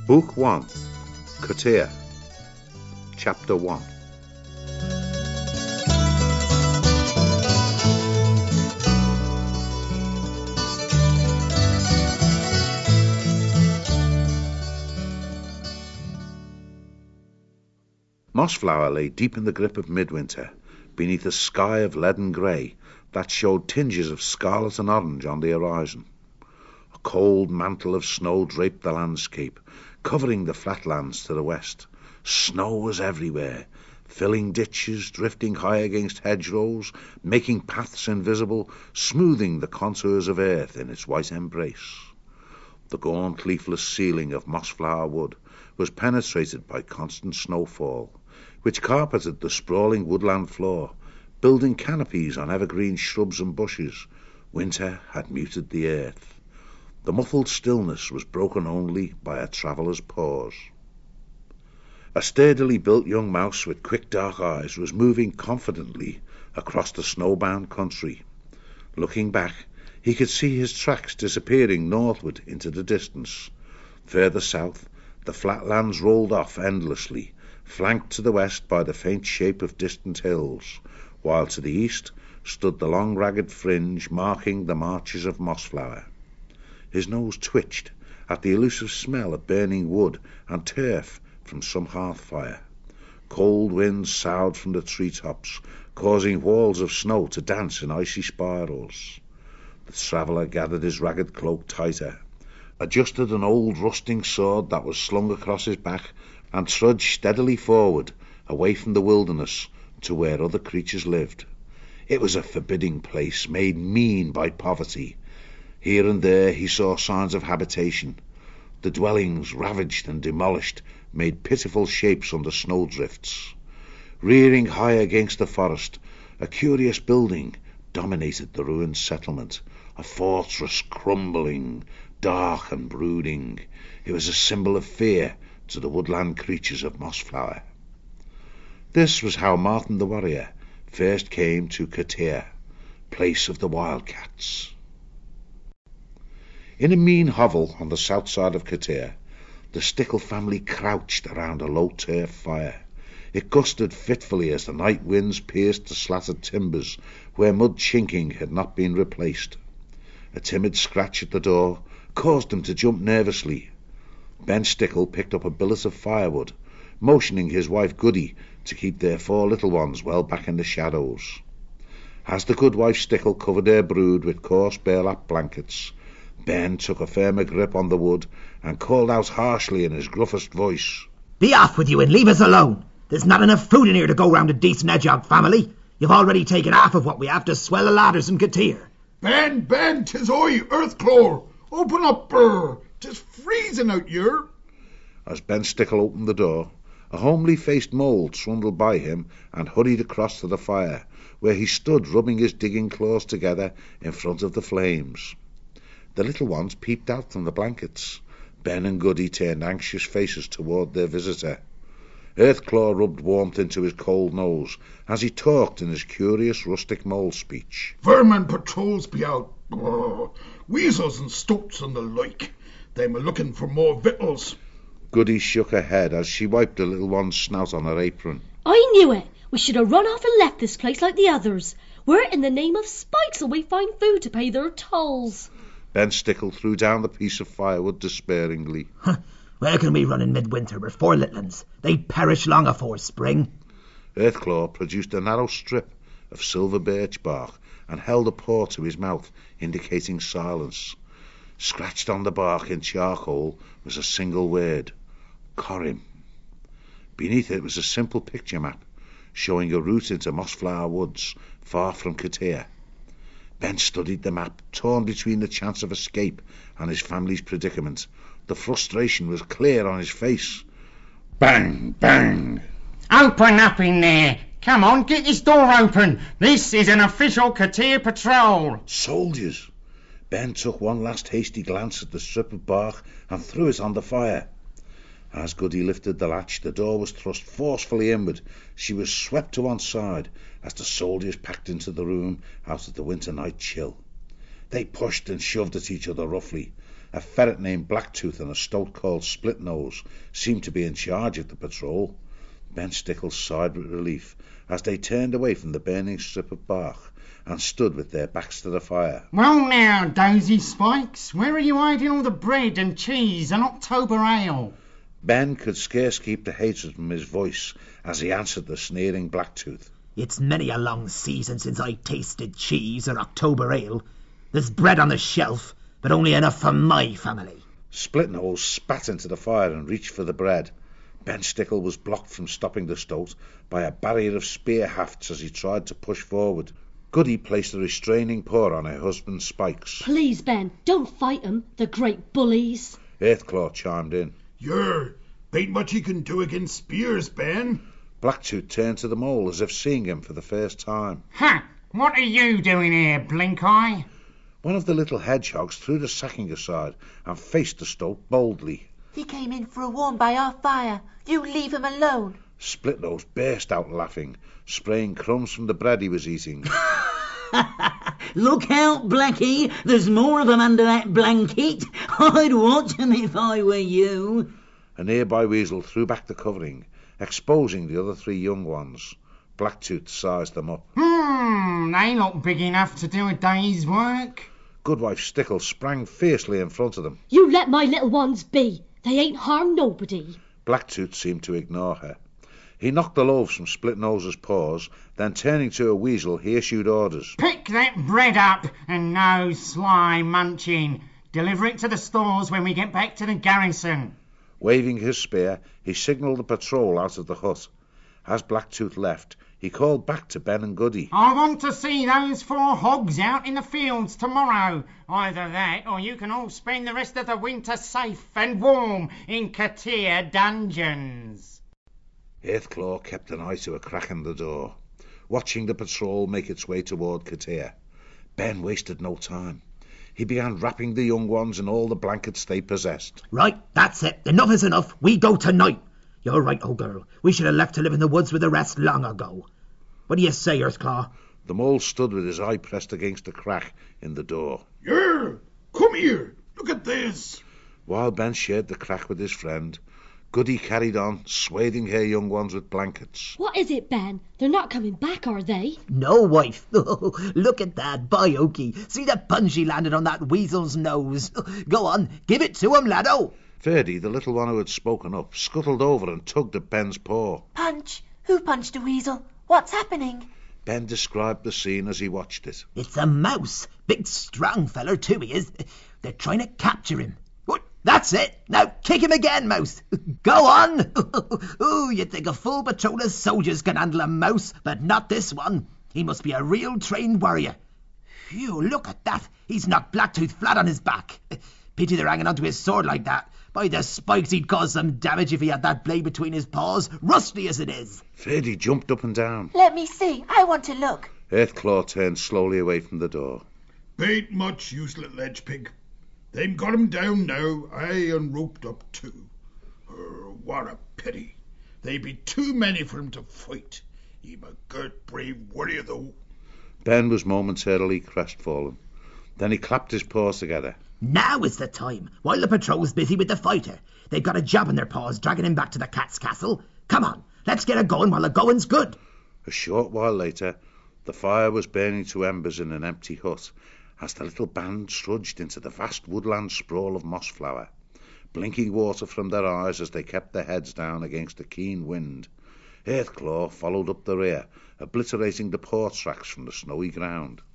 Book 1, Kotea, Chapter 1. Mossflower lay deep in the grip of midwinter, beneath a sky of leaden grey that showed tinges of scarlet and orange on the horizon. A cold mantle of snow draped the landscape, covering the flatlands to the west. Snow was everywhere, filling ditches, drifting high against hedgerows, making paths invisible, smoothing the contours of earth in its white embrace. The gaunt, leafless ceiling of Mossflower Wood was penetrated by constant snowfall, which carpeted the sprawling woodland floor, building canopies on evergreen shrubs and bushes. Winter had muted the earth. The muffled stillness was broken only by a traveller's pause. A sturdily built young mouse with quick dark eyes was moving confidently across the snowbound country. Looking back, he could see his tracks disappearing northward into the distance. Further south, the flatlands rolled off endlessly, flanked to the west by the faint shape of distant hills, while to the east stood the long ragged fringe marking the marches of Mossflower. His nose twitched at the elusive smell of burning wood and turf from some hearth fire. Cold winds soughed from the tree-tops, causing walls of snow to dance in icy spirals. The traveller gathered his ragged cloak tighter, adjusted an old rusting sword that was slung across his back, and trudged steadily forward, away from the wilderness to where other creatures lived. It was a forbidding place, made mean by poverty. Here and there he saw signs of habitation. The dwellings, ravaged and demolished, made pitiful shapes under snowdrifts. Rearing high against the forest, a curious building dominated the ruined settlement, a fortress crumbling, dark and brooding. It was a symbol of fear to the woodland creatures of Mossflower. This was how Martin the warrior first came to Kotea, place of the wildcats. In a mean hovel on the south side of Kotea, the Stickle family crouched around a low turf fire. It gusted fitfully as the night winds pierced the slatted timbers where mud chinking had not been replaced. A timid scratch at the door caused him to jump nervously. Ben Stickle picked up a billet of firewood, motioning his wife Goody to keep their 4 little ones well back in the shadows. As the good wife Stickle covered her brood with coarse burlap blankets, Ben took a firmer grip on the wood and called out harshly in his gruffest voice, "Be off with you and leave us alone. There's not enough food in here to go round a decent hedgehog family. You've already taken half of what we have to swell the ladders in Kotea." Ben, 'tis I, Earthclaw. Open up, brr. 'Tis freezing out here. As Ben Stickle opened the door, a homely-faced mole trundled by him and hurried across to the fire, where he stood rubbing his digging claws together in front of the flames. The little ones peeped out from the blankets. Ben and Goody turned anxious faces toward their visitor. Earthclaw rubbed warmth into his cold nose as he talked in his curious rustic mole speech. Vermin patrols be out. Brr. Weasels and stoats and the like. They'm a-looking for more victuals. Goody shook her head as she wiped the little one's snout on her apron. I knew it. We should have run off and left this place like the others. Where in the name of spikes'll we find food to pay their tolls? Ben Stickle threw down the piece of firewood despairingly. Where can we run in midwinter with 4 little uns? They'd perish long afore spring. Earthclaw produced a narrow strip of silver birch bark and held a paw to his mouth, indicating silence. Scratched on the bark in charcoal was a single word, Corrim. Beneath it was a simple picture map, showing a route into Mossflower Woods, far from Kotea. Ben studied the map, torn between the chance of escape and his family's predicament. The frustration was clear on his face. Bang! Bang! Open up in there! Come on, get this door open! This is an official Kotea patrol! Soldiers! Ben took one last hasty glance at the strip of bark and threw it on the fire. As Goody lifted the latch, the door was thrust forcefully inward. She was swept to one side as the soldiers packed into the room out of the winter night chill. They pushed and shoved at each other roughly. A ferret named Blacktooth and a stoat called Splitnose seemed to be in charge of the patrol. Ben Stickles sighed with relief as they turned away from the burning strip of bark and stood with their backs to the fire. Well now, Daisy Spikes, where are you hiding all the bread and cheese and October ale? Ben could scarce keep the hatred from his voice as he answered the sneering Blacktooth. It's many a long season since I tasted cheese or October ale. There's bread on the shelf, but only enough for my family. Splitnose spat into the fire and reached for the bread. Ben Stickle was blocked from stopping the stoat by a barrier of spear hafts as he tried to push forward. Goody placed a restraining paw on her husband's Spikes. Please, Ben, don't fight 'em, the great bullies. Earthclaw chimed in. Yer, ain't much he can do against spears, Ben. Blacktooth turned to the mole as if seeing him for the first time. Ha! What are you doing here, Blink-Eye? One of the little hedgehogs threw the sacking aside and faced the stoat boldly. He came in for a warm by our fire. You leave him alone. Splitnose burst out laughing, spraying crumbs from the bread he was eating. Look out, Blackie. There's more of 'em under that blanket. I'd watch 'em if I were you. A nearby weasel threw back the covering, exposing the other 3 young ones. Blacktooth sized them up. They look big enough to do a day's work. Goodwife Stickle sprang fiercely in front of them. You let my little ones be. They ain't harmed nobody. Blacktooth seemed to ignore her. He knocked the loaves from Splitnose's paws, then turning to a weasel, he issued orders. Pick that bread up and no sly munching. Deliver it to the stores when we get back to the garrison. Waving his spear, he signalled the patrol out of the hut. As Blacktooth left, he called back to Ben and Goody. I want to see those 4 hogs out in the fields tomorrow. Either that, or you can all spend the rest of the winter safe and warm in Katir dungeons. Earthclaw kept an eye to a crack in the door, watching the patrol make its way toward Katir. Ben wasted no time. He began wrapping the young ones in all the blankets they possessed. Right, that's it. Enough is enough. We go tonight. You're right, old girl. We should have left to live in the woods with the rest long ago. What do you say, Earthclaw? The mole stood with his eye pressed against a crack in the door. Yer, come here. Look at this. While Ben shared the crack with his friend, Goody carried on, swathing her young ones with blankets. What is it, Ben? They're not coming back, are they? No, wife. Look at that, by Okie. See the punch he landed on that weasel's nose. Go on, give it to him, laddo. Ferdy, the little one who had spoken up, scuttled over and tugged at Ben's paw. Punch? Who punched a weasel? What's happening? Ben described the scene as he watched it. It's a mouse. Big, strong feller, too, he is. They're trying to capture him. That's it. Now kick him again, mouse. Go on. Ooh, you'd think a full patrol of soldiers can handle a mouse, but not this one. He must be a real trained warrior. Phew, look at that. He's knocked Blacktooth flat on his back. Pity they're hanging onto his sword like that. By the spikes, he'd cause some damage if he had that blade between his paws, rusty as it is. Ferdy jumped up and down. Let me see. I want to look. Earthclaw turned slowly away from the door. Ain't much use, little edge pig. They've got him down now, aye, and roped up too. What a pity. They be too many for him to fight. He'm a good brave warrior, though. Ben was momentarily crestfallen. Then he clapped his paws together. Now is the time, while the patrol's busy with the fighter. They've got a job in their paws dragging him back to the cat's castle. Come on, let's get it going while the going's good. A short while later, the fire was burning to embers in an empty hut as the little band trudged into the vast woodland sprawl of mossflower, blinking water from their eyes as they kept their heads down against the keen wind. Earthclaw followed up the rear, obliterating the paw tracks from the snowy ground.